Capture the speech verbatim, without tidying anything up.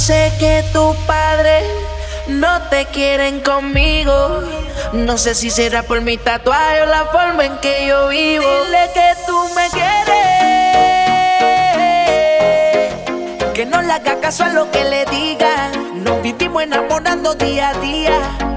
sé que tus padres no te quieren conmigo. No sé si será por mi tatuaje o la forma en que yo vivo. Dile que tú me quieres, que no le haga caso a lo que le digan. Nos vivimos enamorando día a día.